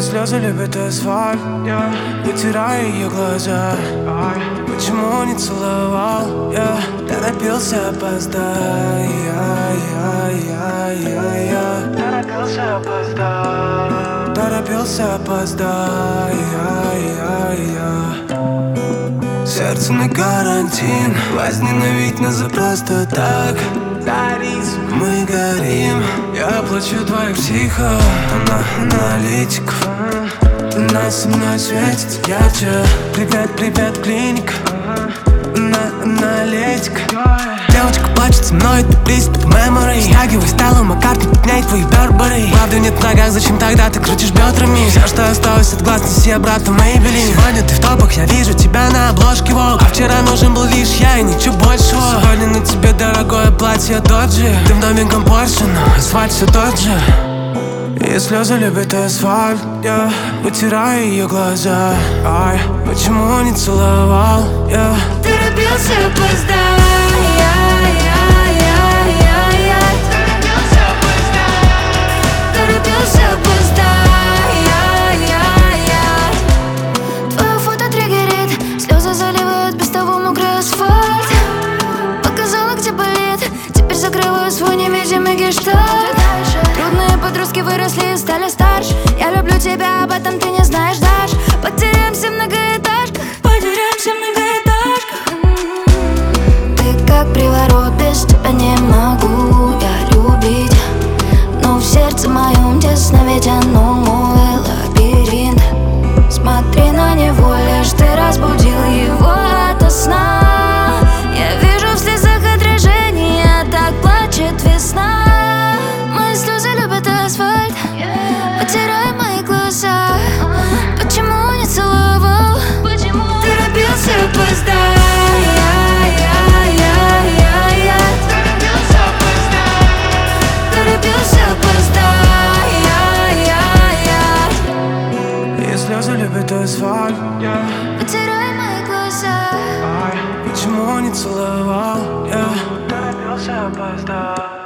Ее слезы любят асфальт, вытирая ее глаза. Почему не целовал? Торопился, опоздай. Торопился, опоздай. Торопился, опоздай. Сердце на карантин, возненавидь нас за просто так. Мы горим, я плачу твоих психов, аналитиков. Нас со мной светит ярче. Привет, привет, клиника, аналитика. Девочка плачет со мной, ты приступ memory. Стягивай стала Маккартни, подняй твои Бербери. Правды нет в ногах, зачем тогда ты крутишь бедрами? Все, что осталось от глаз, неси обратно в Maybelline. Сегодня ты в топах, я вижу тебя на обложке Vogue. А вчера нужен был лишь я и ничего большего. Сегодня на тебе дорогое платье Доджи. Ты в новеньком Порше, но асфальт все тот же. Ее слезы любят асфальт, вытирая ее глаза. Почему не целовал? Торопился, опоздай. Торопился, опоздай. Твое фото триггерит, слезы заливают без того мокрый асфальт. Показала, где болит, теперь закрываю свой невидимый гештальт. Трудные подростки выросли и стали старше. Я люблю тебя, об этом ты не знаешь, Даш. Потеряемся в многоэтажках. Потеряемся в многоэтажках. Ты как приворот, без тебя не могу я любить. Но в сердце моем тесно, ведь оно мой лабиринт. Смотри на него, лишь ты разбудил его ото сна. Я вижу в слезах отражение, так плачет весна. Мои слезы любят асфальт, потирай мои глаза. Почему не целовал? Торопился, опоздай. Торопился, опоздай. Ее слезы любят асфальт, Потирай мои глаза. почему не целовал? Торопился, опоздай.